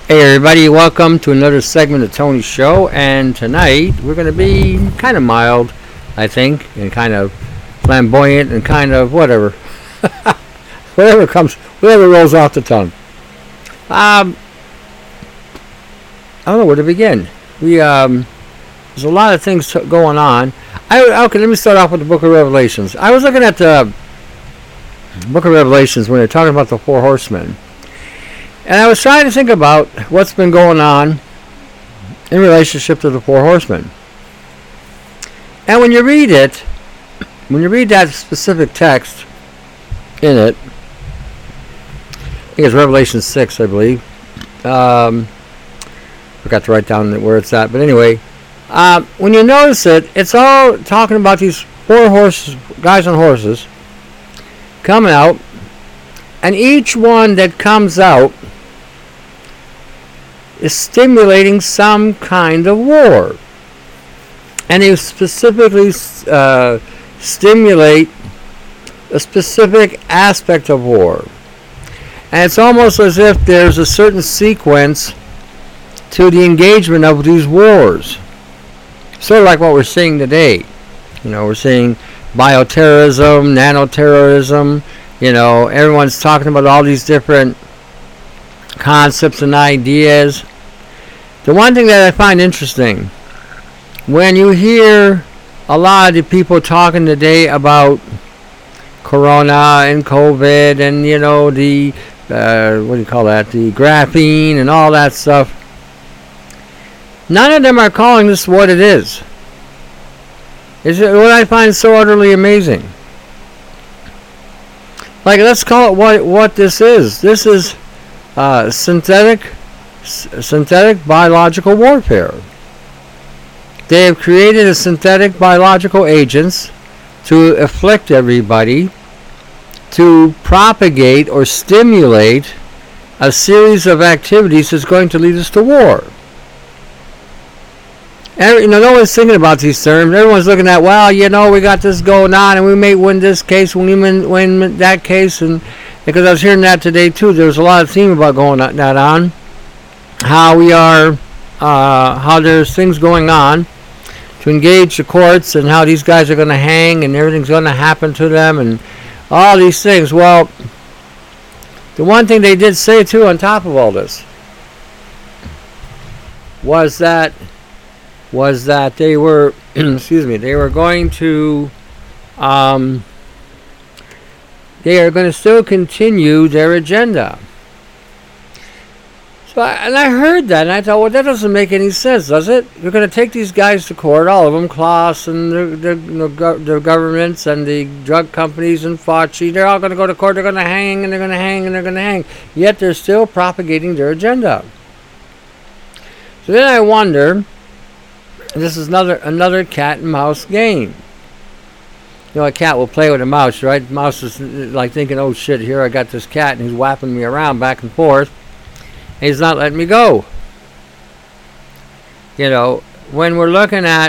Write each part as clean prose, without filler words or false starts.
Hey everybody, welcome to another segment of Tony's Show, and tonight we're going to be kind of mild, I think, and kind of flamboyant and kind of whatever. whatever rolls off the tongue. I don't know where to begin. There's a lot of things going on. Okay, let me start off with the Book of Revelations. I was looking at the Book of Revelations when they're talking about the four horsemen. And I was trying to think about what's been going on in relationship to the four horsemen. And when you read that specific text in it, I think it's Revelation 6, I believe. Forgot to write down where it's at. But anyway, when you notice it, it's all talking about these four horses, guys on horses, coming out. And each one that comes out is stimulating some kind of war. And they specifically stimulate a specific aspect of war. And it's almost as if there's a certain sequence to the engagement of these wars. Sort of like what we're seeing today. We're seeing bioterrorism, nanoterrorism. Everyone's talking about all these different concepts and ideas. The one thing that I find interesting, when you hear a lot of the people talking today about Corona and COVID and the the graphene and all that stuff, none of them are calling this what it is. Is it what I find so utterly amazing? Like, let's call it what this is. This is synthetic biological warfare. They have created a synthetic biological agents to afflict everybody, to propagate or stimulate a series of activities that's going to lead us to war. And, no one's thinking about these terms. Everyone's looking at, we got this going on, and we may win this case, we win that case, and because I was hearing that today too. There was a lot of theme about going that on, how there's things going on to engage the courts, and how these guys are going to hang, and everything's going to happen to them, and all these things. Well, the one thing they did say too, on top of all this, was that they were, they were going to, they are going to still continue their agenda. So, I heard that, and I thought, that doesn't make any sense, does it? You're going to take these guys to court, all of them, Klaus and the governments and the drug companies and Fauci. They're all going to go to court. They're going to hang, and they're going to hang, and they're going to hang. Yet they're still propagating their agenda. So then I wonder, this is another cat and mouse game. A cat will play with a mouse, right? The mouse is like thinking, oh shit, here I got this cat, and he's whapping me around back and forth, and he's not letting me go. When we're looking at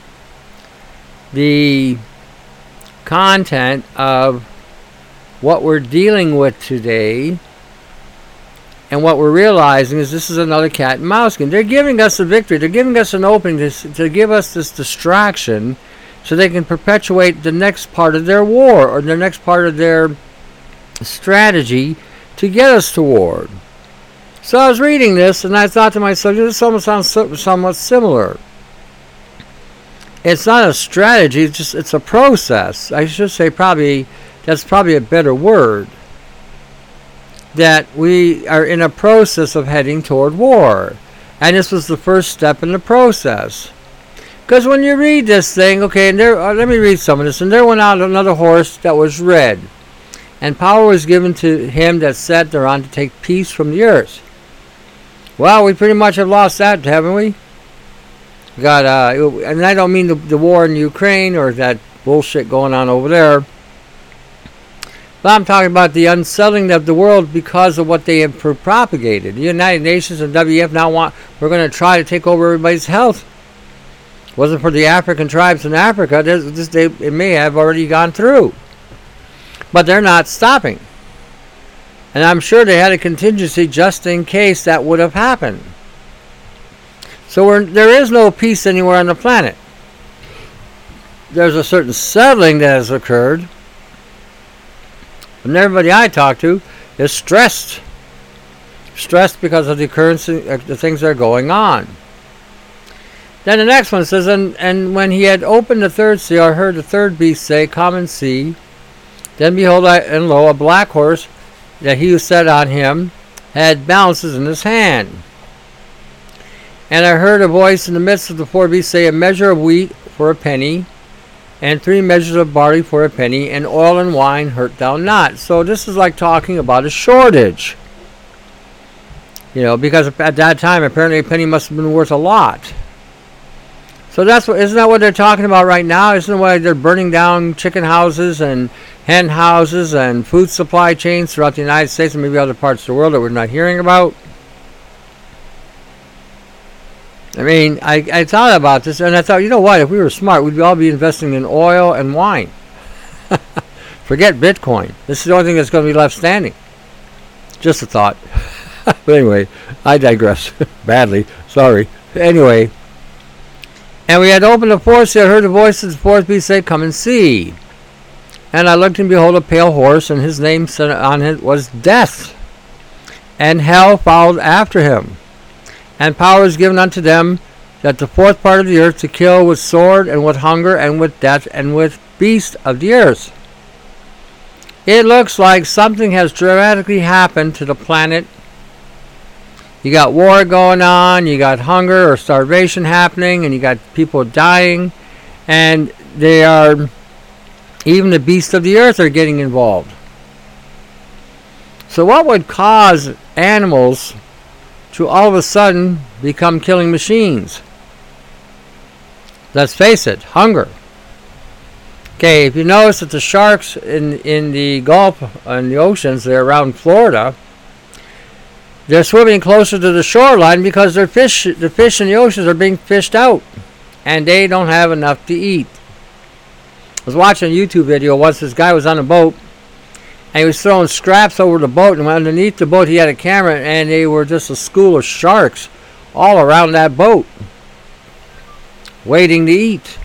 the content of what we're dealing with today, and what we're realizing is this is another cat and mouse game. They're giving us a victory. They're giving us an opening to give us this distraction so they can perpetuate the next part of their war or the next part of their strategy to get us to war. So I was reading this, and I thought to myself, this almost sounds somewhat similar. It's not a strategy, it's a process. I should say that's probably a better word. That we are in a process of heading toward war. And this was the first step in the process. Because when you read this thing, okay, and let me read some of this. And there went out another horse that was red, and power was given to him that sat thereon to take peace from the earth. Well, we pretty much have lost that, haven't we? Got and I don't mean the war in Ukraine or that bullshit going on over there. But I'm talking about the unsettling of the world because of what they have propagated. The United Nations and WEF now we're going to try to take over everybody's health. Wasn't for the African tribes in Africa, it may have already gone through. But they're not stopping. And I'm sure they had a contingency just in case that would have happened. So there is no peace anywhere on the planet. There's a certain settling that has occurred. And everybody I talk to is stressed. Stressed because of the things that are going on. Then the next one says, and when he had opened the third seal, I heard the third beast say, Come and see. Then behold, and lo, a black horse, that he who sat on him had balances in his hand. And I heard a voice in the midst of the four beasts say, A measure of wheat for a penny, and 3 measures of barley for a penny, and oil and wine hurt thou not. So this is like talking about a shortage. You know, because at that time, apparently a penny must have been worth a lot. So isn't that what they're talking about right now? Isn't that why they're burning down chicken houses and hen houses and food supply chains throughout the United States and maybe other parts of the world that we're not hearing about? I mean, I thought about this, and I thought, you know what? If we were smart, we'd all be investing in oil and wine. Forget Bitcoin. This is the only thing that's going to be left standing. Just a thought. But anyway, I digress. Badly. Sorry. Anyway. And we had opened the fourth seal. I heard the voice of the fourth beast say, Come and see. And I looked, and behold, a pale horse, and his name on it was Death. And hell followed after him. And power is given unto them that the fourth part of the earth to kill with sword, and with hunger, and with death, and with beasts of the earth. It looks like something has dramatically happened to the planet. You got war going on, you got hunger or starvation happening, and you got people dying, and even the beasts of the earth are getting involved. So what would cause animals to all of a sudden become killing machines? Let's face it, hunger. Okay, if you notice that the sharks in the Gulf and the oceans, they're around Florida, they're swimming closer to the shoreline because the fish in the oceans are being fished out, and they don't have enough to eat. I was watching a YouTube video once. This guy was on a boat, and he was throwing scraps over the boat, and underneath the boat he had a camera, and they were just a school of sharks all around that boat, waiting to eat.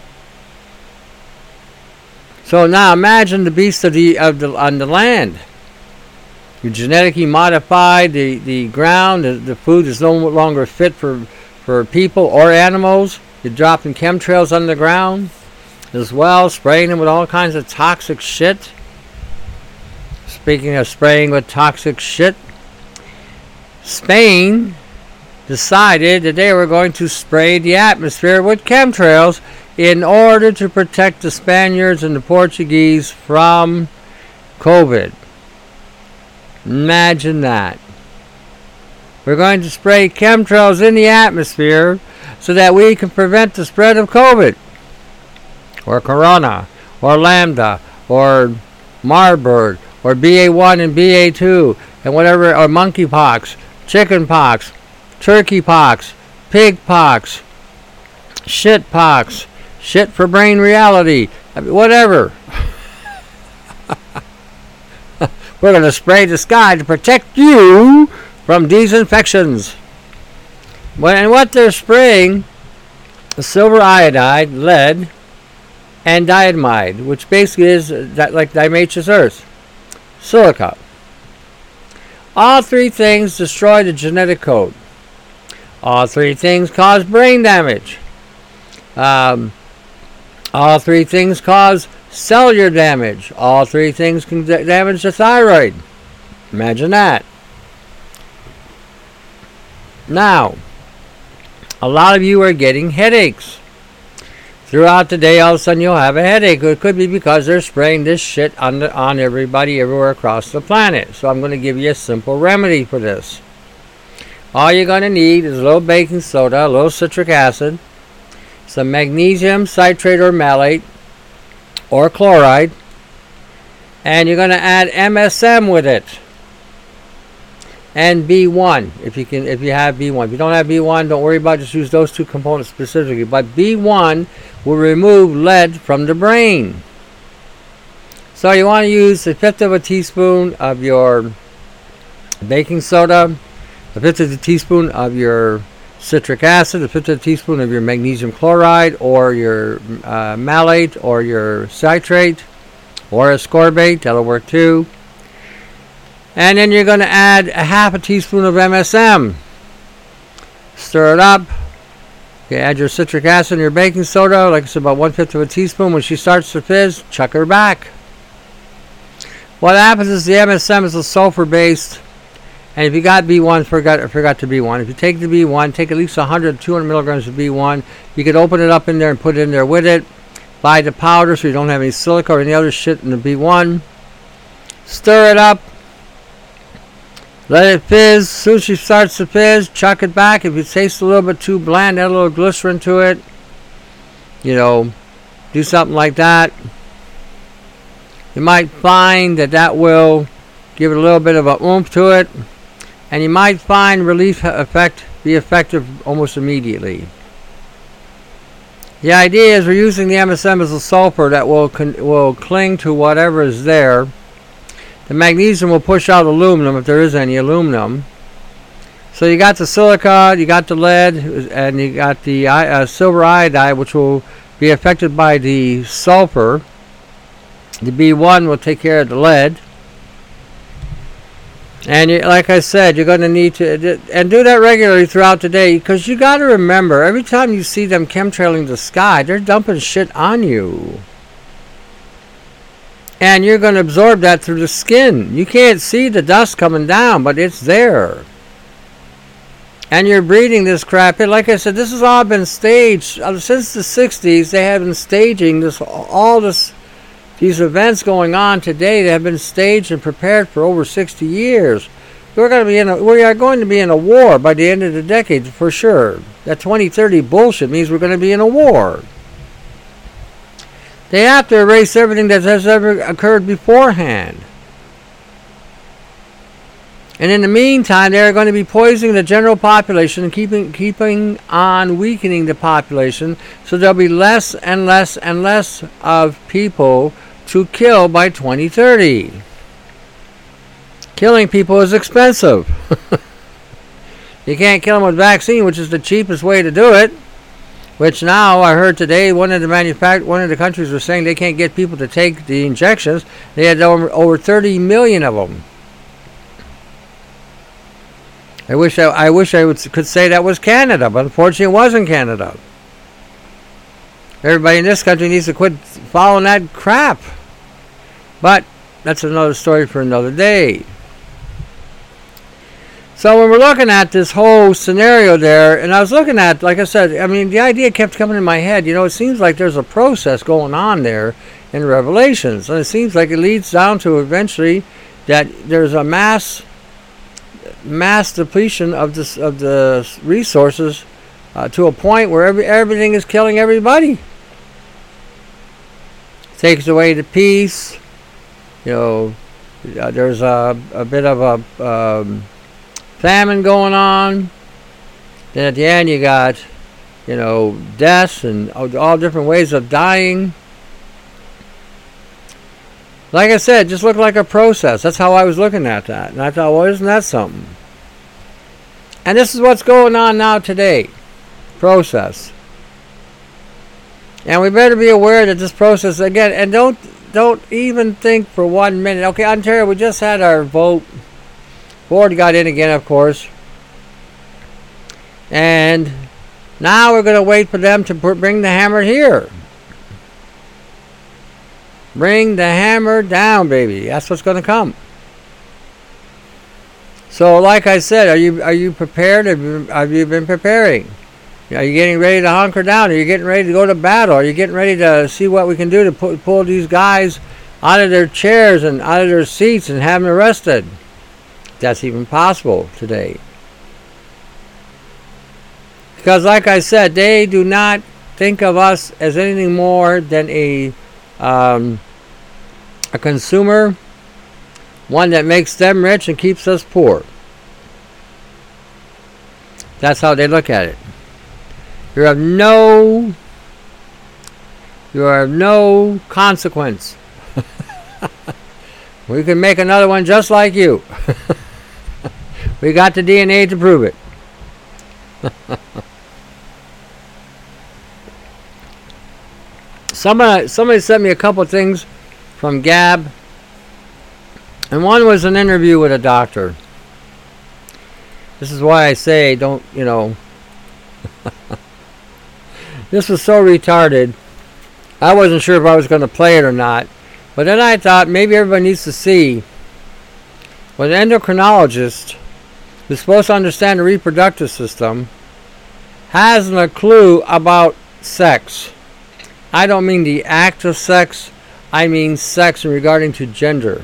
So now imagine the beasts on the land. You genetically modified the ground. The food is no longer fit for people or animals. You're dropping chemtrails on the ground as well, spraying them with all kinds of toxic shit. Speaking of spraying with toxic shit, Spain decided that they were going to spray the atmosphere with chemtrails in order to protect the Spaniards and the Portuguese from COVID. Imagine that. We're going to spray chemtrails in the atmosphere so that we can prevent the spread of COVID, or Corona, or Lambda, or Marburg, or BA1 and BA2, and whatever, or monkeypox, chickenpox, turkeypox, pigpox, shitpox, shit for brain reality, whatever. We're going to spray the sky to protect you from these infections. And what they're spraying is silver iodide, lead, and diamide, which basically is like diatomaceous earth, silica. All three things destroy the genetic code. All three things cause brain damage. All three things cause cellular damage. All three things can damage the thyroid. Imagine that. Now, a lot of you are getting headaches. Throughout the day, all of a sudden you'll have a headache. It could be because they're spraying this shit on everybody everywhere across the planet. So I'm going to give you a simple remedy for this. All you're going to need is a little baking soda, a little citric acid, some magnesium citrate or malate, or chloride, and you're going to add MSM with it, and B1 if you have B1. If you don't have B1, don't worry about it, just use those two components specifically. But B1 will remove lead from the brain. So you want to use a fifth of a teaspoon of your baking soda, a fifth of a teaspoon of your citric acid, a fifth of a teaspoon of your magnesium chloride, or your malate, or your citrate, or ascorbate. That'll work too. And then you're going to add a half a teaspoon of MSM. Stir it up. You add your citric acid and your baking soda, like I said, about 1/5 of a teaspoon. When she starts to fizz, chuck her back. What happens is the MSM is a sulfur-based, and if you got B1, forgot to B1. If you take the B1, take at least 100, 200 milligrams of B1. You could open it up in there and put it in there with it. Buy the powder so you don't have any silica or any other shit in the B1. Stir it up. Let it fizz. As soon as she starts to fizz, chuck it back. If it tastes a little bit too bland, add a little glycerin to it. Do something like that. You might find that will give it a little bit of a oomph to it. And you might find relief effect be effective almost immediately. The idea is we're using the MSM as a sulfur that will cling to whatever is there. The magnesium will push out aluminum if there is any aluminum. So you got the silica, you got the lead, and you got the silver iodide, which will be affected by the sulfur. The B1 will take care of the lead. And like I said, you're going to need to and do that regularly throughout the day, because you got to remember, every time you see them chemtrailing the sky, they're dumping shit on you. And you're going to absorb that through the skin. You can't see the dust coming down, but it's there. And you're breathing this crap in. Like I said, this has all been staged. Since the 60s, they have been staging these events going on today. They have been staged and prepared for over 60 years. We are going to be in a war by the end of the decade, for sure. That 2030 bullshit means we're going to be in a war. They have to erase everything that has ever occurred beforehand. And in the meantime, they are going to be poisoning the general population and keeping on weakening the population, so there'll be less and less and less of people to kill by 2030. Killing people is expensive. You can't kill them with vaccine, which is the cheapest way to do it. Which now, I heard today, one of the countries was saying they can't get people to take the injections. They had over 30 million of them. I wish I could say that was Canada, but unfortunately it wasn't Canada. Everybody in this country needs to quit following that crap. But that's another story for another day. So when we're looking at this whole scenario there, and I was looking at, like I said, the idea kept coming in my head. It seems like there's a process going on there in Revelations. And it seems like it leads down to eventually that there's a mass depletion of the resources to a point where everything is killing everybody. Takes away the peace. There's a bit of a famine going on. Then at the end you got, deaths and all different ways of dying. Like I said, just looked like a process. That's how I was looking at that. And I thought, well, isn't that something? And this is what's going on now today. Process. And we better be aware that this process, again, and don't even think for 1 minute. Okay, Ontario, we just had our vote. Ford got in again, of course. And now we're going to wait for them to bring the hammer here. Bring the hammer down, baby. That's what's going to come. So, like I said, are you prepared? Have you been preparing? Are you getting ready to hunker down? Are you getting ready to go to battle? Are you getting ready to see what we can do to pull these guys out of their chairs and out of their seats and have them arrested? That's even possible today. Because, like I said, they do not think of us as anything more than a consumer, one that makes them rich and keeps us poor. That's how they look at it. You have no consequence. We can make another one just like you. We got the DNA to prove it. Somebody sent me a couple of things from Gab, and one was an interview with a doctor. This is why I say don't, this was so retarded. I wasn't sure if I was going to play it or not. But then I thought maybe everybody needs to see what an endocrinologist who's supposed to understand the reproductive system hasn't a clue about sex. I don't mean the act of sex. I mean sex in regarding to gender.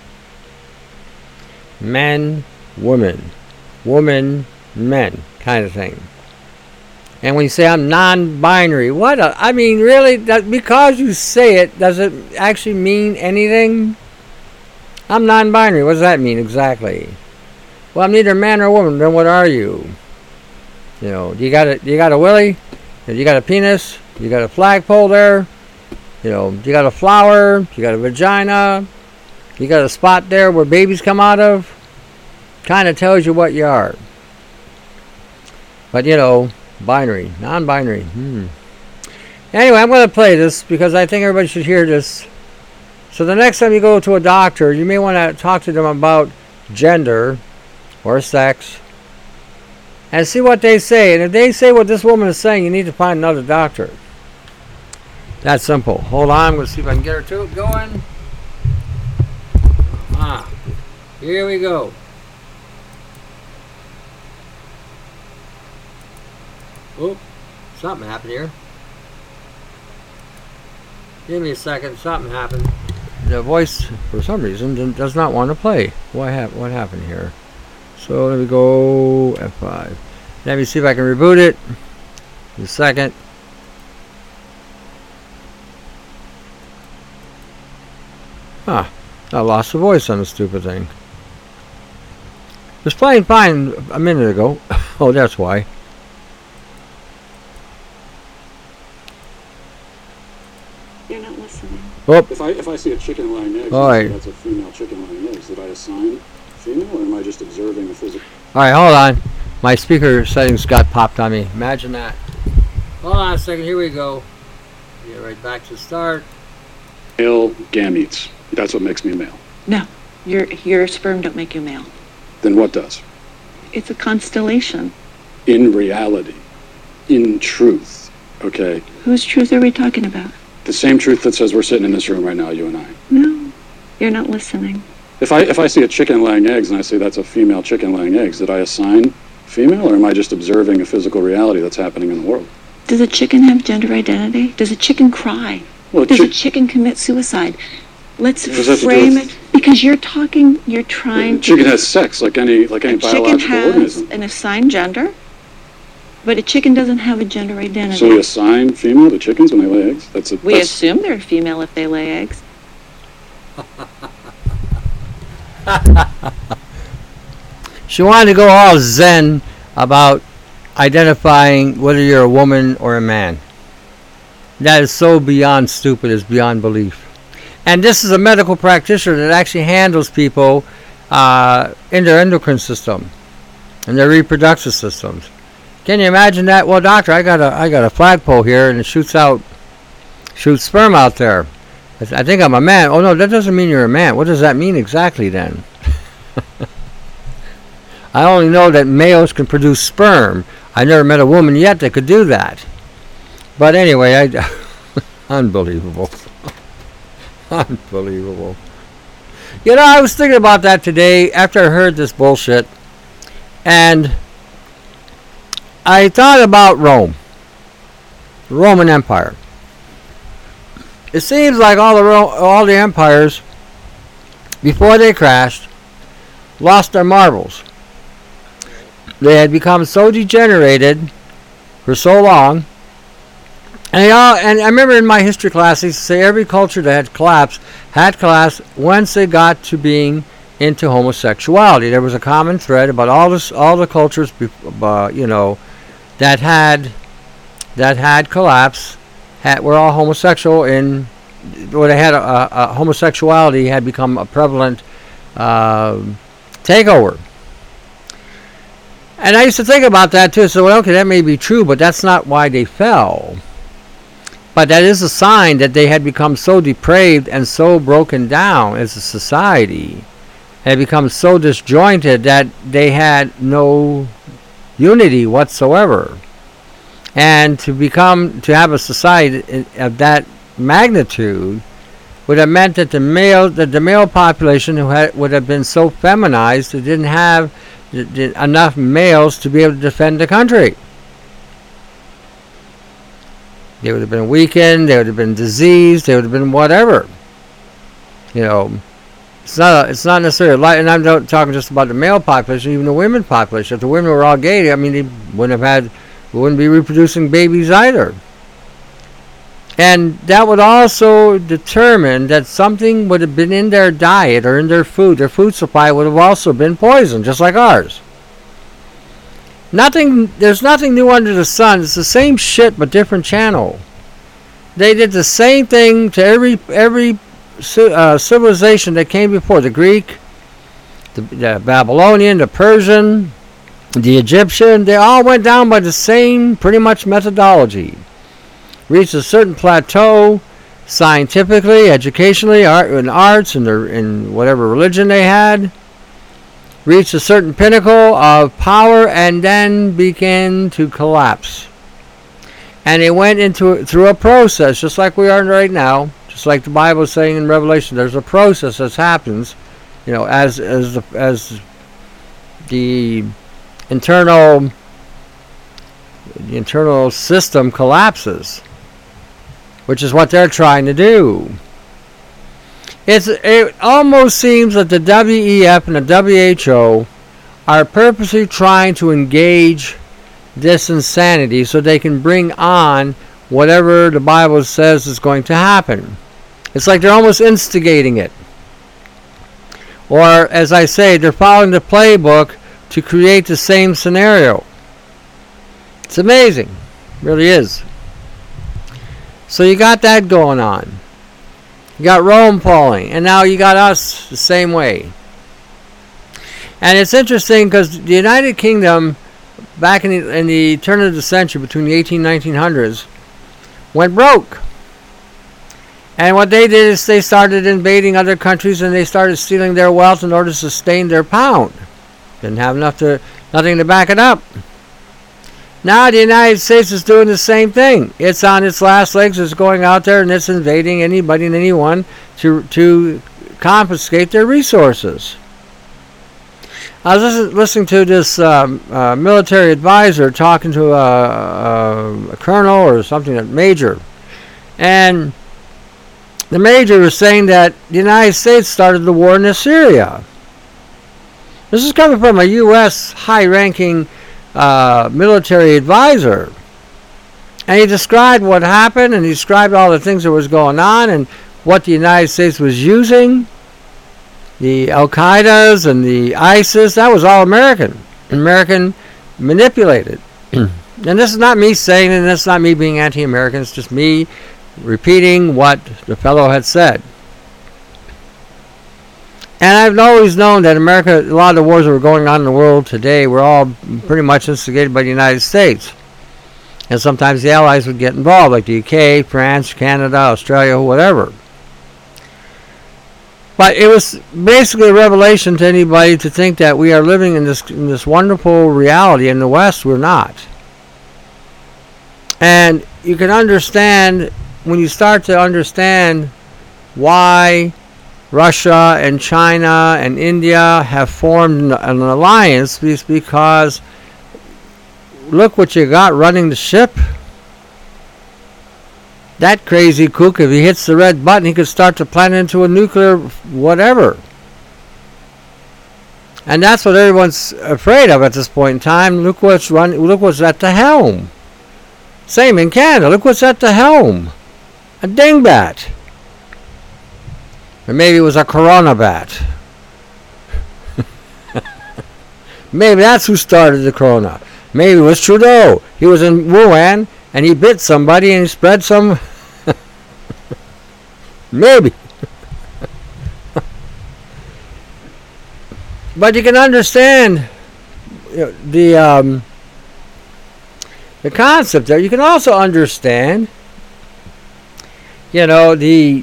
Men, women. Woman, men, kind of thing. And when you say I'm non-binary, I mean, really, because you say it, does it actually mean anything? I'm non-binary. What does that mean exactly? Well, I'm neither man or woman. Then what are you? Do you got a willy? Do you got a penis? You got a flagpole there? Do you got a flower? You got a vagina? You got a spot there where babies come out of? Kind of tells you what you are. But binary, non-binary. Anyway, I'm going to play this because I think everybody should hear this. So the next time you go to a doctor, you may want to talk to them about gender or sex and see what they say. And if they say what this woman is saying, you need to find another doctor. That's simple. Hold on, I'm going to see if I can get her to it going. Here we go. Oh, something happened here. Give me a second. Something happened. The voice, for some reason, does not want to play. What happened here? So let me go F5. Let me see if I can reboot it. A second. I lost the voice on the stupid thing. It was playing fine a minute ago. Oh, that's why. You're not listening. Oh. If I see a chicken laying eggs, that's a female chicken laying eggs. Did I assign female, or am I just observing the physical? All right, hold on. My speaker settings got popped on me. Imagine that. Hold on a second. Here we go. Get right back to start. Male gametes. That's what makes me a male. No, your sperm don't make you male. Then what does? It's a constellation. In reality, in truth, okay? Whose truth are we talking about? The same truth that says we're sitting in this room right now, you and I. No, you're not listening. If I see a chicken laying eggs and I say that's a female chicken laying eggs, did I assign female, or am I just observing a physical reality that's happening in the world? Does a chicken have gender identity? Does a chicken cry? Well, Does a chicken commit suicide? Let's What does that have to do frame with- it, because you're trying to... Chicken has sex like any A biological chicken has organism. an assigned gender, but a chicken doesn't have a gender identity. So we assign female to chickens when they lay eggs? We assume they're female if they lay eggs. She wanted to go all zen about identifying whether you're a woman or a man. That is so beyond stupid, it's beyond belief. And this is a medical practitioner that actually handles people in their endocrine system and their reproductive systems. Can you imagine that? Well, doctor, I got a flagpole here and it shoots sperm out there. I think I'm a man. Oh no, that doesn't mean you're a man. What does that mean exactly then? I only know that males can produce sperm. I never met a woman yet that could do that. But anyway, unbelievable. Unbelievable. I was thinking about that today after I heard this bullshit. And I thought about Rome. The Roman Empire. It seems like all the empires, before they crashed, lost their marbles. They had become so degenerated for so long. And I remember in my history class, they used to say every culture that had collapsed once they got to being into homosexuality. There was a common thread about all the cultures, that had collapsed, were all homosexual where they had homosexuality had become a prevalent takeover. And I used to think about that too. So, well, okay, that may be true, but that's not why they fell. But that is a sign that they had become so depraved and so broken down as a society, had become so disjointed that they had no unity whatsoever. And to have a society of that magnitude would have meant that the male population would have been so feminized it didn't have enough males to be able to defend the country. They would have been weakened, they would have been diseased, they would have been whatever. It's not necessarily, and I'm not talking just about the male population, even the women population. If the women were all gay, I mean, they wouldn't be reproducing babies either. And that would also determine that something would have been in their diet or in their food. Their food supply would have also been poisoned, just like ours. There's nothing new under the sun. It's the same shit, but different channel. They did the same thing to every civilization that came before. The Greek, the Babylonian, the Persian, the Egyptian. They all went down by the same pretty much methodology. Reached a certain plateau scientifically, educationally, in arts, in whatever religion they had. Reached a certain pinnacle of power and then began to collapse. And they went through a process, just like we are right now, just like the Bible is saying in Revelation. There's a process that happens, as the internal system collapses, which is what they're trying to do. It almost seems that the WEF and the WHO are purposely trying to engage this insanity so they can bring on whatever the Bible says is going to happen. It's like they're almost instigating it. Or, as I say, they're following the playbook to create the same scenario. It's amazing. It really is. So you got that going on. You got Rome falling, and now you got us the same way. And it's interesting because the United Kingdom, back in the turn of the century, between the 1900s, went broke. And what they did is they started invading other countries and they started stealing their wealth in order to sustain their pound. Didn't have nothing to back it up. Now the United States is doing the same thing. It's on its last legs. It's going out there and it's invading anybody and anyone to confiscate their resources. I was listening to this military advisor talking to a colonel or something, a major. And the major was saying that the United States started the war in Syria. This is coming from a U.S. high-ranking military advisor. And he described what happened, and he described all the things that was going on and what the United States was using. The Al-Qaeda's and the ISIS, that was all American manipulated. And this is not me saying it, and this is not me being anti-American, it's just me repeating what the fellow had said. And I've always known that America, a lot of the wars that were going on in the world today were all pretty much instigated by the United States. And sometimes the Allies would get involved, like the UK, France, Canada, Australia, whatever. But it was basically a revelation to anybody to think that we are living in this wonderful reality. In the West, we're not. And you can understand, when you start to understand why Russia and China and India have formed an alliance, is because look what you got running the ship. That crazy kook, if he hits the red button, he could start to plan into a nuclear whatever. And that's what everyone's afraid of at this point in time. Look what's at the helm. Same in Canada. Look what's at the helm. A dingbat. Or maybe it was a corona bat. Maybe that's who started the corona. Maybe it was Trudeau. He was in Wuhan and he bit somebody and he spread some. Maybe. But you can understand the concept there. You can also understand, the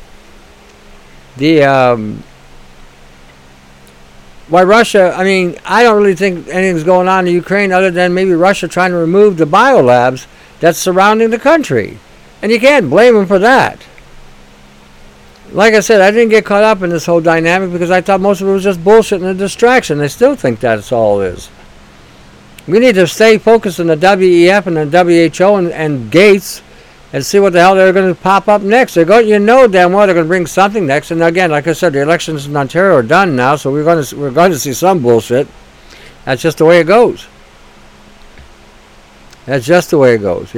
why Russia. I mean, I don't really think anything's going on in Ukraine other than maybe Russia trying to remove the biolabs that's surrounding the country, and you can't blame them for that. Like I said, I didn't get caught up in this whole dynamic because I thought most of it was just bullshit and a distraction. I still think that's all it is. We need to stay focused on the WEF and the WHO and Gates and see what the hell they're going to pop up next. They're going, damn well they're going to bring something next. And again, like I said, the elections in Ontario are done now, so we're going to see some bullshit. That's just the way it goes. That's just the way it goes,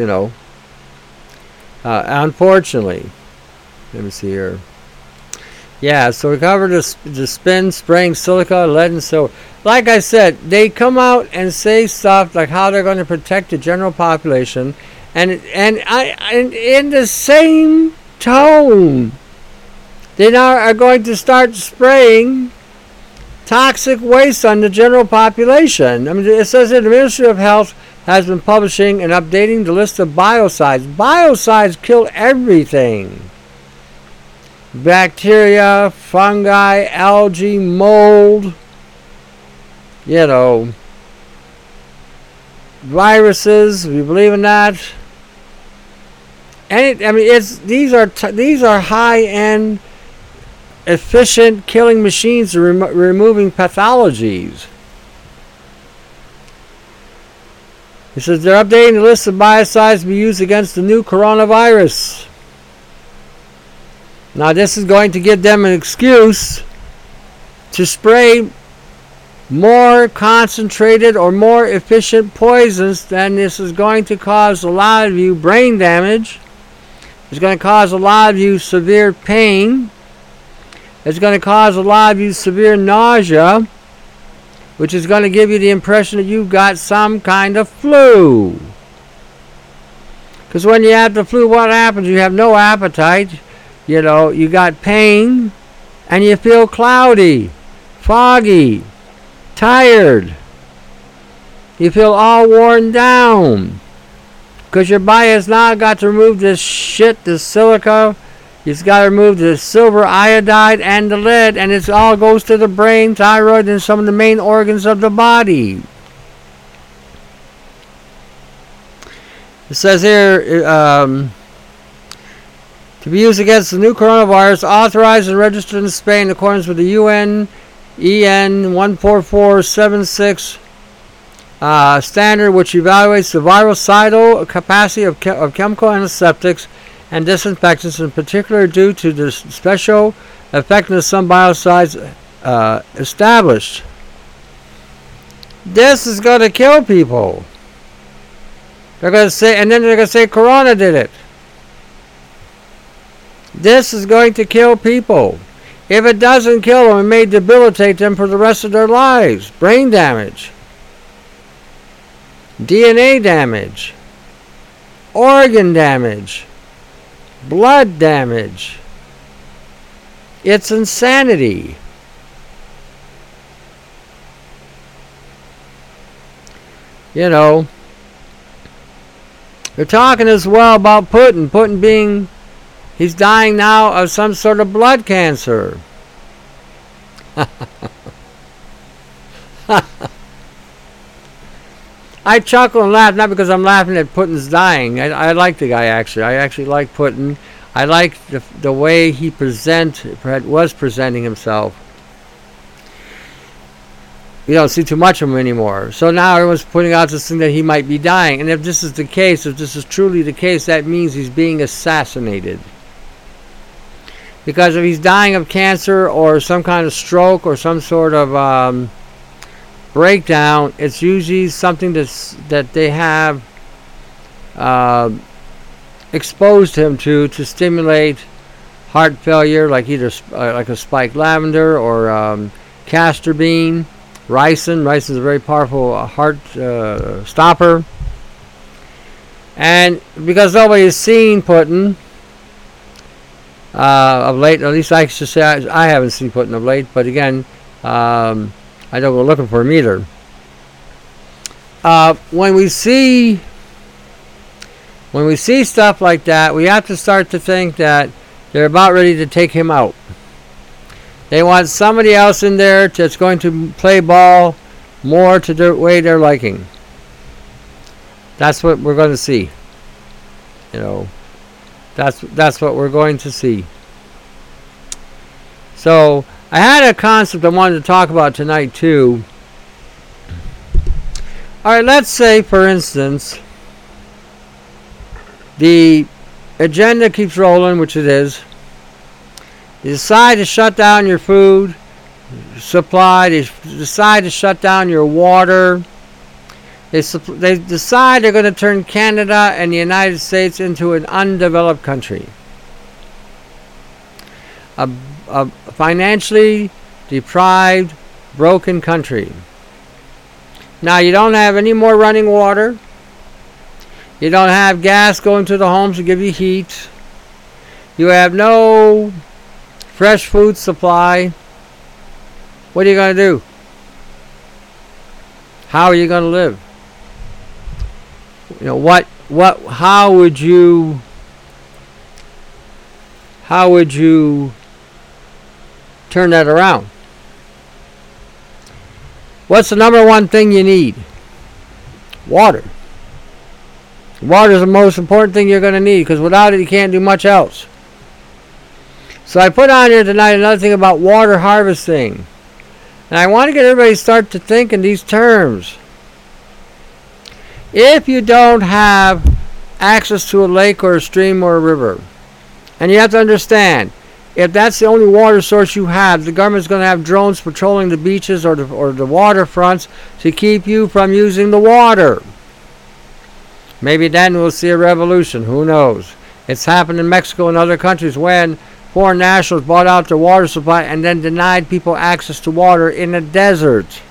unfortunately. Let me see here. Yeah, so we covered the spin, spraying silica, lead, and silver. Like I said, they come out and say stuff like how they're going to protect the general population, and in the same tone, they now are going to start spraying toxic waste on the general population. I mean, it says that the Ministry of Health has been publishing and updating the list of biocides. Biocides kill everything. Bacteria, fungi, algae, mold, viruses. We believe in that. And these are high-end, efficient killing machines removing pathologies. It says they're updating the list of biocides to be used against the new coronavirus. Now this is going to give them an excuse to spray more concentrated or more efficient poisons. Then this is going to cause a lot of you brain damage. It's going to cause a lot of you severe pain. It's going to cause a lot of you severe nausea, which is going to give you the impression that you've got some kind of flu. Because when you have the flu, what happens? You have no appetite. You got pain, and you feel cloudy, foggy, tired. You feel all worn down. Because your body has now got to remove this shit, this silica. It's got to remove the silver iodide and the lead, and it all goes to the brain, thyroid, and some of the main organs of the body. It says here, to be used against the new coronavirus, authorized and registered in Spain in accordance with the UN EN 14476 standard, which evaluates the virucidal capacity of chemical antiseptics and disinfectants, in particular due to the special effectiveness some biocides established. This is going to kill people. They're going to say, and then they're going to say Corona did it. This is going to kill people. If it doesn't kill them, it may debilitate them for the rest of their lives. Brain damage, DNA damage, organ damage, blood damage. It's insanity. They're talking as well about Putin being, he's dying now of some sort of blood cancer. I chuckle and laugh, not because I'm laughing at Putin's dying. I like the guy, actually. I actually like Putin. I like the way he was presenting himself. You don't see too much of him anymore. So now everyone's putting out this thing that he might be dying. And if this is the case, if this is truly the case, that means he's being assassinated. Because if he's dying of cancer or some kind of stroke or some sort of breakdown, it's usually something that they have exposed him to stimulate heart failure, like either like a spiked lavender or castor bean. Ricin. Ricin is a very powerful heart stopper. And because nobody has seen Putin of late, at least I should say I haven't seen Putin of late, but again, I don't go looking for him either. when we see stuff like that, we have to start to think that they're about ready to take him out. They want somebody else in there that's going to play ball more to the way they're liking. That's what we're going to see. You know, that's what we're going to see. So I had a concept I wanted to talk about tonight too. All right, let's say, for instance, the agenda keeps rolling, which it is. You decide to shut down your food supply. They decide to shut down your water. They decide they're going to turn Canada and the United States into an undeveloped country. A financially deprived, broken country. Now, you don't have any more running water. You don't have gas going to the homes to give you heat. You have no fresh food supply. What are you going to do? How are you going to live? You know, how would you turn that around? What's the number one thing you need? Water. Water is the most important thing you're going to need, because without it you can't do much else. So I put on here tonight another thing about water harvesting. And I want to get everybody to start to think in these terms. If you don't have access to a lake or a stream or a river, and you have to understand, if that's the only water source you have, the government's going to have drones patrolling the beaches or the waterfronts to keep you from using the water. Maybe then we'll see a revolution. Who knows? It's happened in Mexico and other countries when foreign nationals bought out their water supply and then denied people access to water in the desert.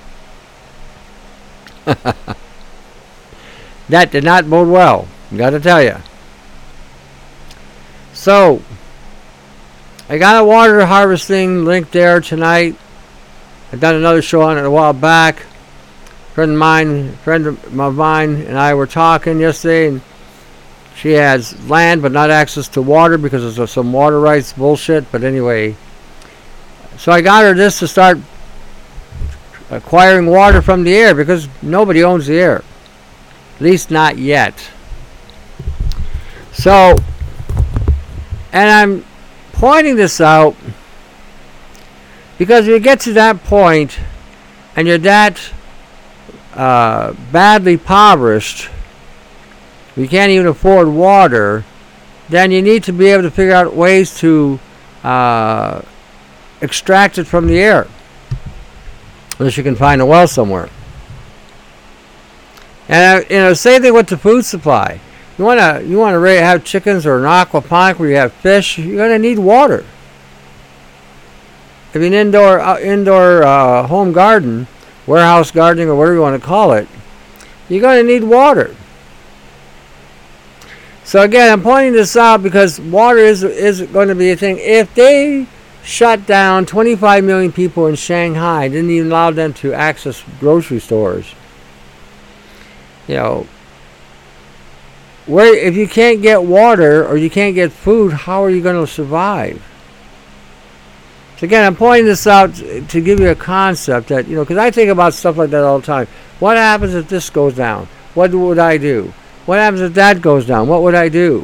That did not bode well, got to tell you. So, I got a water harvesting link there tonight. I've done another show on it a while back. A friend of mine and I were talking yesterday, and she has land but not access to water because of some water rights bullshit. But anyway, so I got her this to start acquiring water from the air, because nobody owns the air. At least not yet. So, and I'm pointing this out because if you get to that point and you're that badly impoverished, you can't even afford water, then you need to be able to figure out ways to extract it from the air, unless you can find a well somewhere. And same thing with the food supply. You want to have chickens or an aquaponic where you have fish, you're going to need water. If you're an indoor home garden, warehouse gardening, or whatever you want to call it, you're going to need water. So again, I'm pointing this out because water is going to be a thing. If they shut down 25 million people in Shanghai, didn't even allow them to access grocery stores, if you can't get water or you can't get food, how are you going to survive? So again, I'm pointing this out to give you a concept that, because I think about stuff like that all the time. What happens if this goes down? What would I do? What happens if that goes down? What would I do?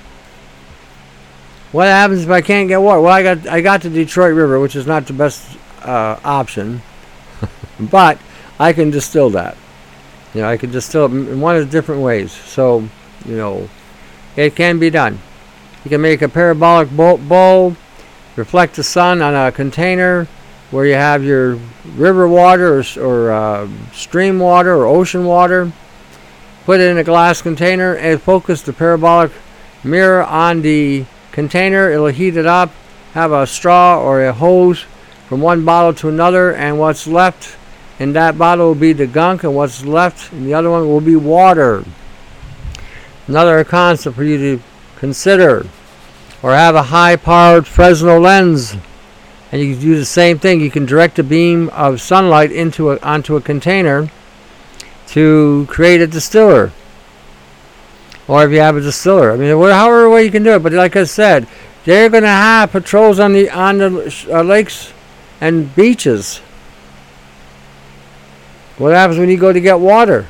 What happens if I can't get water? Well, I got the Detroit River, which is not the best option, but I can distill that. I can distill it in one of the different ways. So, it can be done. You can make a parabolic bowl, reflect the sun on a container where you have your river water or stream water or ocean water. Put it in a glass container and focus the parabolic mirror on the container. It'll heat it up. Have a straw or a hose from one bottle to another, and what's left in that bottle will be the gunk, and what's left in the other one will be water. Another concept for you to consider. Or have a high-powered Fresnel lens, and you can do the same thing. You can direct a beam of sunlight onto a container, to create a distiller. Or if you have a distiller. I mean, however way you can do it. But like I said, they're going to have patrols on the lakes and beaches. What happens when you go to get water?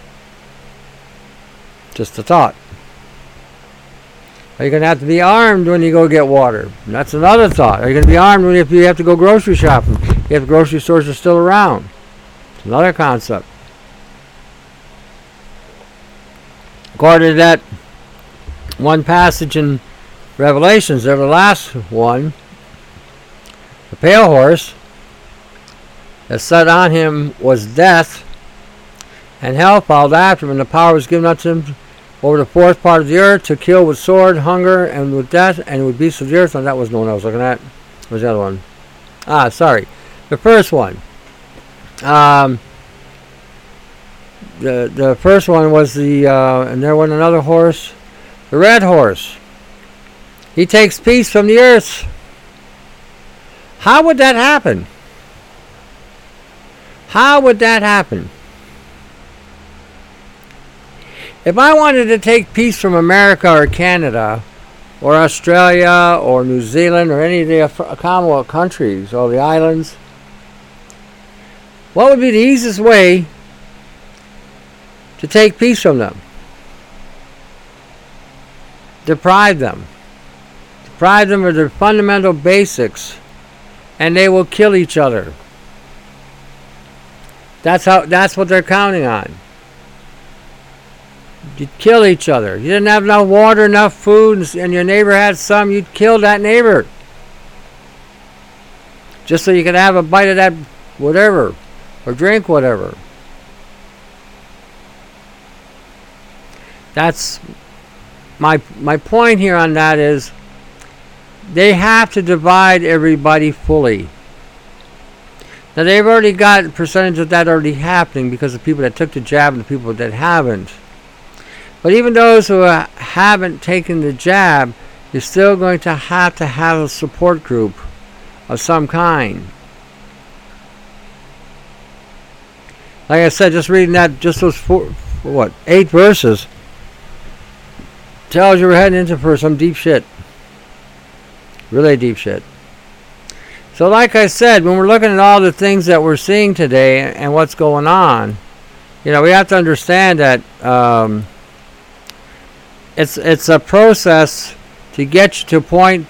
Just a thought. Are you going to have to be armed when you go get water? And that's another thought. Are you going to be armed if you have to go grocery shopping? If grocery stores are still around? It's another concept. According to that one passage in Revelations, the last one, the pale horse that sat on him was death, and hell followed after him, and the power was given unto him over the fourth part of the earth to kill with sword, hunger, and with death, and with beasts of the earth. And that was the one I was looking at. What was the other one? Sorry. The first one. The first one was and there went another horse, the red horse. He takes peace from the earth. How would that happen? How would that happen? If I wanted to take peace from America or Canada or Australia or New Zealand or any of the Commonwealth countries or the islands, what would be the easiest way to take peace from them? Deprive them. Deprive them of their fundamental basics, and they will kill each other. That's what they're counting on. You'd kill each other. You didn't have enough water, enough food, and your neighbor had some, you'd kill that neighbor. Just so you could have a bite of that whatever, or drink whatever. That's my point here on that is they have to divide everybody fully. Now they've already got a percentage of that already happening because of people that took the jab and the people that haven't. But even those who haven't taken the jab, you're still going to have a support group of some kind. Like I said, just reading that, just those 8 verses, tells you we're heading into for some deep shit. Really deep shit. So like I said, when we're looking at all the things that we're seeing today and what's going on, we have to understand that it's a process to get you to point,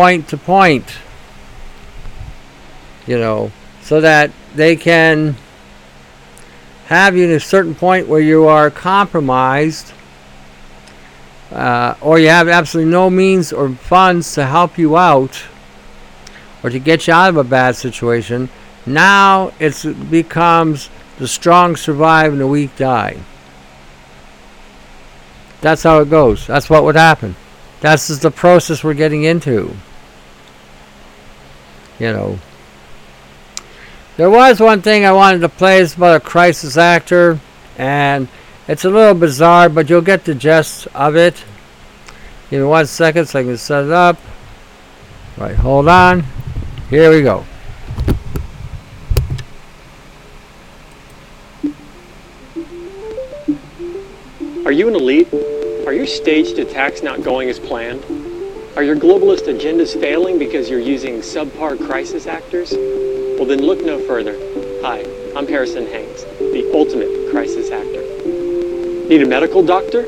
so that they can have you at a certain point where you are compromised, or you have absolutely no means or funds to help you out or to get you out of a bad situation. Now it becomes the strong survive and the weak die. That's how it goes. That's what would happen. That's just the process we're getting into. There was one thing I wanted to play. It's about a crisis actor, and it's a little bizarre, but you'll get the gist of it. Give me 1 second so I can set it up. Right, hold on. Here we go. Are you an elite? Are your staged attacks not going as planned? Are your globalist agendas failing because you're using subpar crisis actors? Well, then look no further. Hi, I'm Harrison Haynes, the ultimate crisis actor. Need a medical doctor?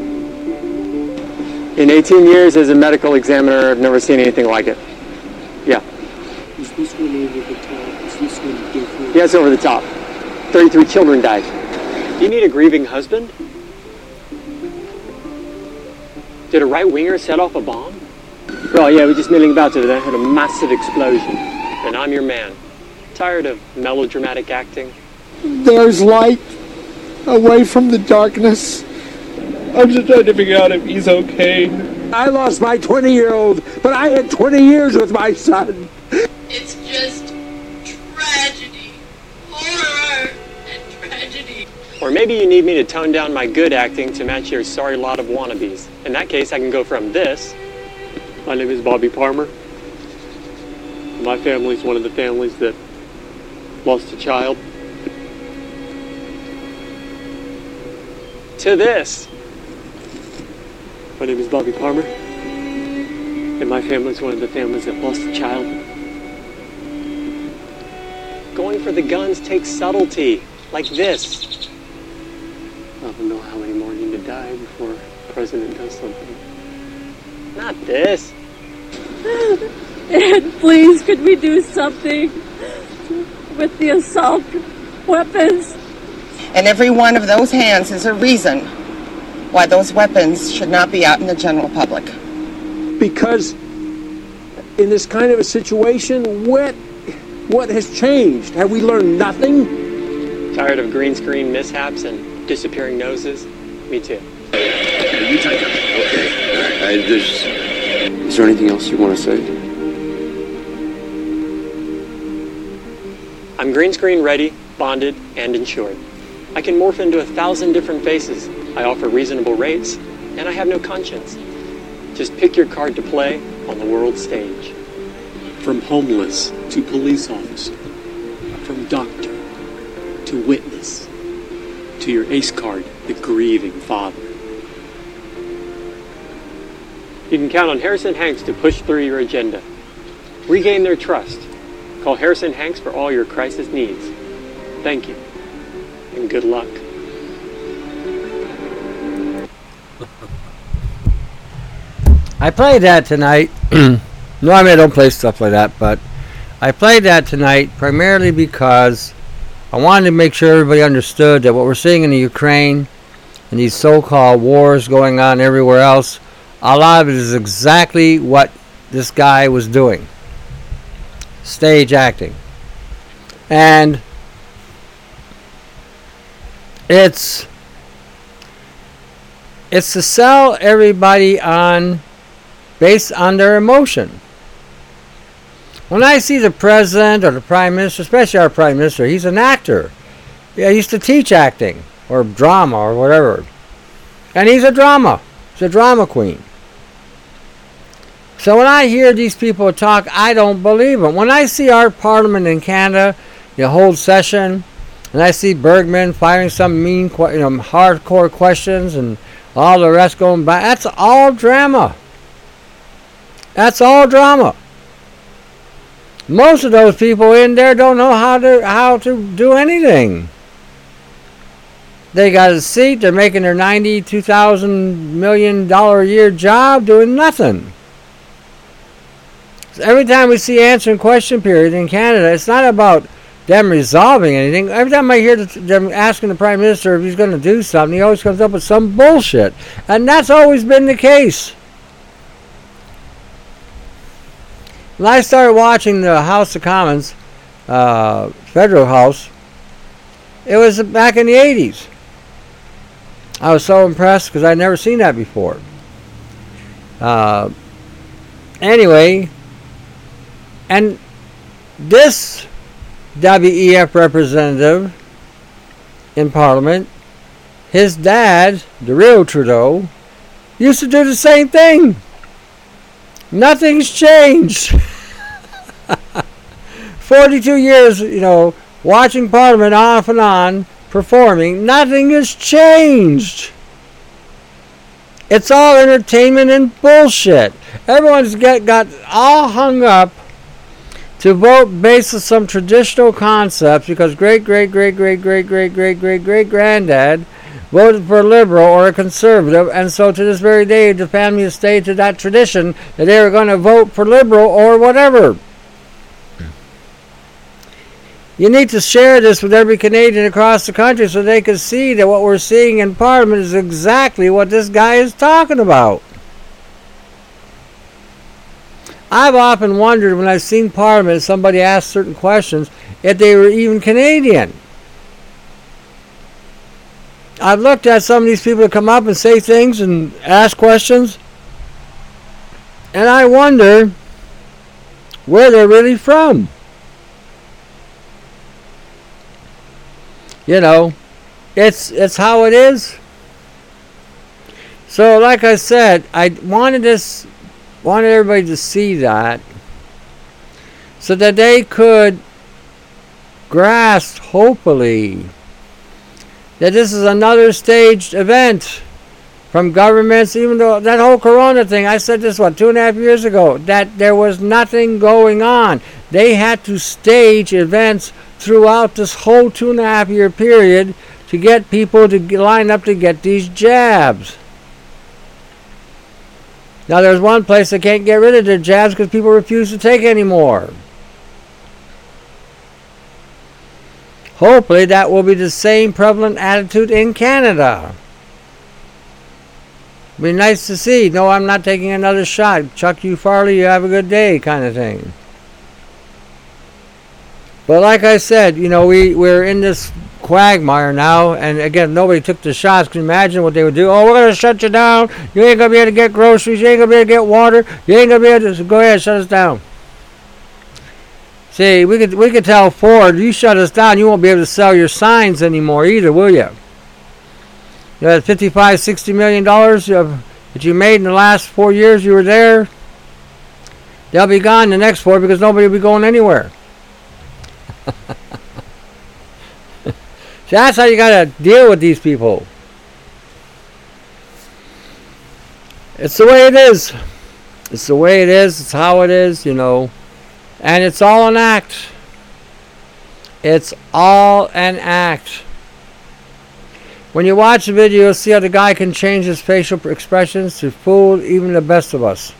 In 18 years as a medical examiner, I've never seen anything like it. Yeah. Is this one over the top? Is this one different? Yeah, it's over the top. 33 children died. Do you need a grieving husband? Did a right-winger set off a bomb? Well, yeah, we're just milling about over there. Had a massive explosion. And I'm your man. Tired of melodramatic acting? There's light away from the darkness. I'm just trying to figure out if he's okay. I lost my 20-year-old, but I had 20 years with my son. It's just tragedy. Horror and tragedy. Or maybe you need me to tone down my good acting to match your sorry lot of wannabes. In that case, I can go from this. My name is Bobby Palmer. My family's one of the families that lost a child. to this. My name is Bobby Palmer, and my family's one of the families that lost a child. Going for the guns takes subtlety, like this. I don't know how many more need to die before the president does something. Not this. Dad, please, could we do something with the assault weapons? And every one of those hands is a reason why those weapons should not be out in the general public. Because in this kind of a situation, what has changed? Have we learned nothing? Tired of green screen mishaps and disappearing noses? Me too. You take it. Okay. Is there anything else you want to say? I'm green screen ready, bonded, and insured. I can morph into 1,000 different faces. I offer reasonable rates, and I have no conscience. Just pick your card to play on the world stage. From homeless to police officer, from doctor to witness, to your ace card, the grieving father. You can count on Harrison Hanks to push through your agenda. Regain their trust. Call Harrison Hanks for all your crisis needs. Thank you, and good luck. I played that tonight. Normally I don't play stuff like that, but I played that tonight primarily because I wanted to make sure everybody understood that what we're seeing in the Ukraine and these so-called wars going on everywhere else, a lot of it is exactly what this guy was doing. Stage acting. And it's to sell everybody on based on their emotion. When I see the president or the prime minister, especially our prime minister, he's an actor. Yeah, he used to teach acting or drama or whatever. And he's a drama queen. So when I hear these people talk, I don't believe them. When I see our parliament in Canada, hold session, and I see Bergman firing some mean, hardcore questions and all the rest going by, that's all drama. That's all drama. Most of those people in there don't know how to do anything. They got a seat, they're making their $92,000 million a year job doing nothing. So every time we see answering question period in Canada, it's not about them resolving anything. Every time I hear them asking the Prime Minister if he's going to do something, he always comes up with some bullshit. And that's always been the case. When I started watching the House of Commons, Federal House, it was back in the 80s. I was so impressed because I'd never seen that before. Anyway, and this WEF representative in Parliament, his dad, the real Trudeau, used to do the same thing. Nothing's changed. 42 years, watching Parliament off and on, performing, nothing has changed. It's all entertainment and bullshit. Everyone's got all hung up to vote based on some traditional concepts because great-great-great-great-great-great-great-great-granddad voted for a liberal or a conservative, and so to this very day the family has stayed to that tradition that they were going to vote for liberal or whatever. You need to share this with every Canadian across the country so they can see that what we're seeing in Parliament is exactly what this guy is talking about. I've often wondered when I've seen Parliament, somebody ask certain questions, if they were even Canadian. I've looked at some of these people that come up and say things and ask questions, and I wonder where they're really from. It's how it is. So, like I said, I wanted everybody to see that, so that they could grasp, hopefully, that this is another staged event from governments, even though that whole corona thing, I said this, 2.5 years ago, that there was nothing going on. They had to stage events throughout this whole 2.5 year period to get people to line up to get these jabs. Now there's one place they can't get rid of their jabs because people refuse to take anymore. Hopefully that will be the same prevalent attitude in Canada. Be nice to see. No, I'm not taking another shot. Chuck you Farley, you have a good day kind of thing. But like I said, we're in this quagmire now, and again, nobody took the shots. Can you imagine what they would do? Oh, we're going to shut you down. You ain't going to be able to get groceries. You ain't going to be able to get water. You ain't going to be able to... Go ahead, shut us down. See, we could tell Ford, you shut us down, you won't be able to sell your signs anymore either, will you? You had $55-60 million that you made in the last 4 years you were there. They'll be gone the next 4 because nobody will be going anywhere. See, that's how you got to deal with these people. It's the way it is. It's the way it is. It's how it is, And it's all an act. It's all an act. When you watch the video, you'll see how the guy can change his facial expressions to fool even the best of us.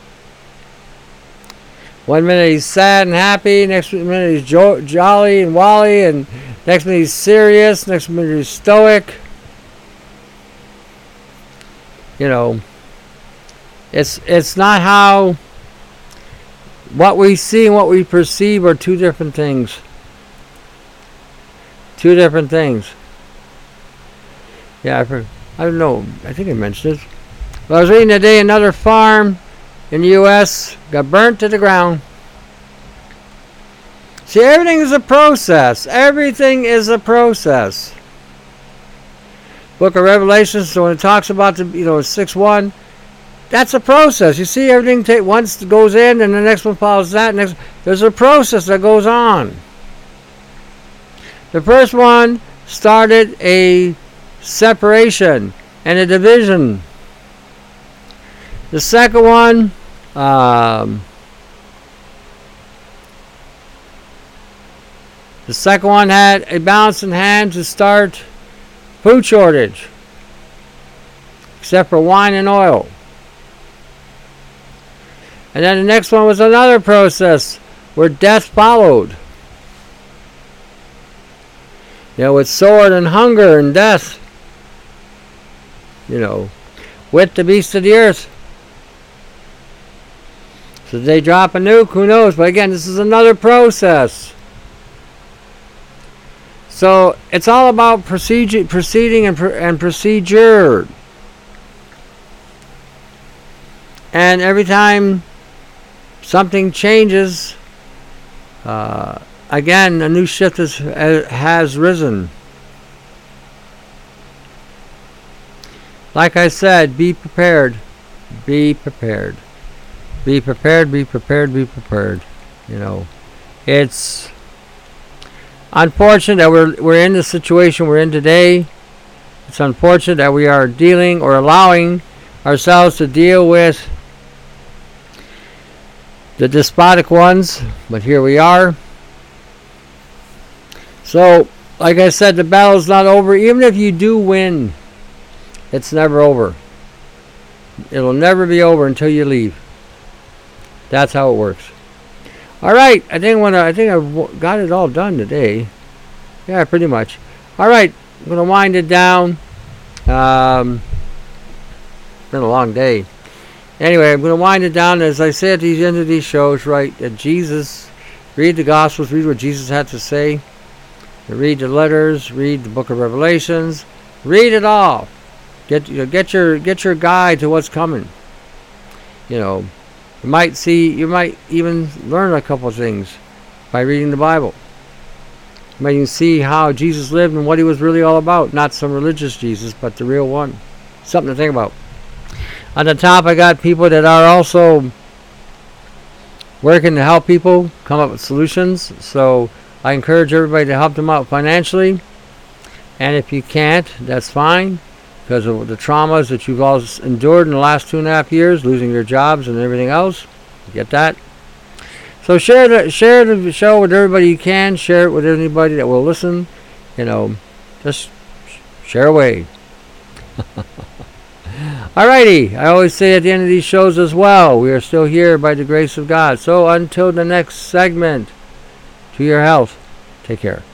One minute he's sad and happy, next minute he's jolly and wally, and next minute he's serious, next minute he's stoic. It's not how... What we see and what we perceive are two different things. Two different things. Yeah, I don't know. I think I mentioned it. Well, I was reading today another farm in the U.S. got burnt to the ground. See, everything is a process. Everything is a process. Book of Revelation, so when it talks about 6:1, that's a process. You see, everything once goes in, and the next one follows that. There's a process that goes on. The first one started a separation and a division. The second one, had a balance in hand to start food shortage, except for wine and oil. And then the next one was another process where death followed. With sword and hunger and death. With the beast of the earth. So did they drop a nuke? Who knows? But again, this is another process. So it's all about proceeding and procedure. And every time something changes, again, a new shift has risen. Like I said, be prepared. Be prepared. Be prepared, be prepared, be prepared. It's unfortunate that we're in the situation we're in today. It's unfortunate that we are dealing or allowing ourselves to deal with the despotic ones, but here we are. So, like I said, the battle's not over. Even if you do win, it's never over. It'll never be over until you leave. That's how it works. All right, I think I've got it all done today. Yeah, pretty much. All right, I'm gonna wind it down. Been a long day. Anyway, I'm gonna wind it down. As I say at the end of these shows, right? That Jesus, read the Gospels, read what Jesus had to say. Read the letters, read the Book of Revelations, read it all. Get your guide to what's coming. You might even learn a couple of things by reading the Bible. You might even see how Jesus lived and what he was really all about. Not some religious Jesus, but the real one. Something to think about. On the top, I got people that are also working to help people come up with solutions. So I encourage everybody to help them out financially. And if you can't, that's fine, because of the traumas that you've all endured in the last 2.5 years, losing your jobs and everything else. Get that? So share the show with everybody you can. Share it with anybody that will listen. You know, just share away. Alrighty, I always say at the end of these shows as well, we are still here by the grace of God. So until the next segment, to your health, take care.